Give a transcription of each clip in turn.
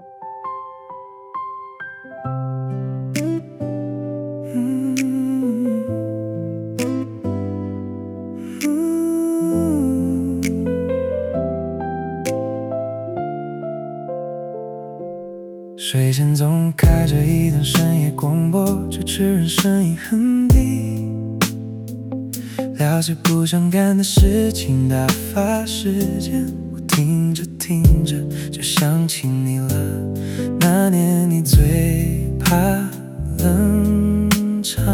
睡前总开着一段深夜广播，主持人声音很低，聊些不想干的事情，打发时间。我听着听着就想起你了，那年你最怕冷场，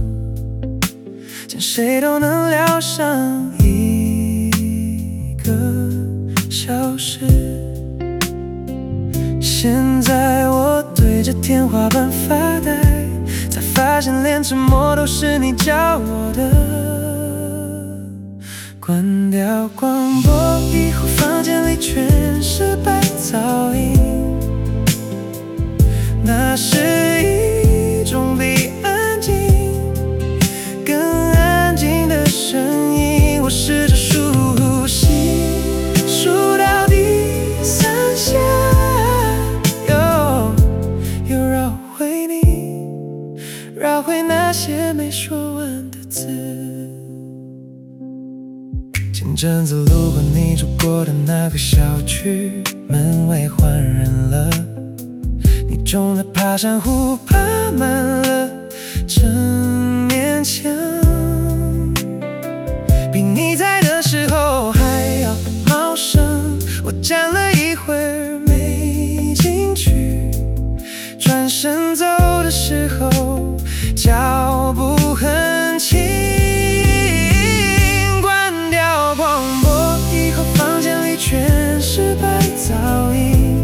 见谁都能聊上1个小时。现在我对着天花板发呆，才发现连沉默都是你教我的。关掉广播以后，房间里全是白噪音，那是一种比安静更安静的声音。我试着数呼吸，数到第3下，又绕回你，绕回那些没说完的字。前阵子路过你住过的那个小区，门卫换人了，你种的爬山虎爬满了整面墙，比你在的时候还要茂盛。我站了一会儿没进去，转身走的时候脚步很轻。关掉广播以后，房间里全是白噪音，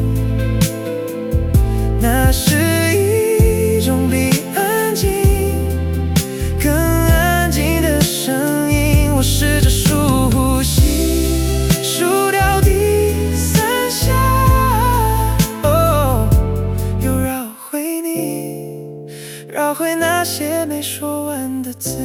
那是一种比安静更安静的声音。我试着数呼吸，数掉第3下，又绕回你，绕回那些没说完的字。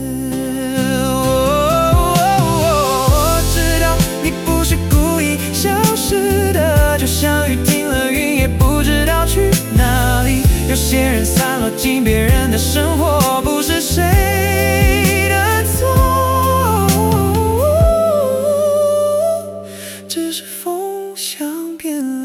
我知道你不是故意消失的，就像雨停了，云也不知道去哪里。有些人散落进别人的生活，不是谁的错，只是风向变了。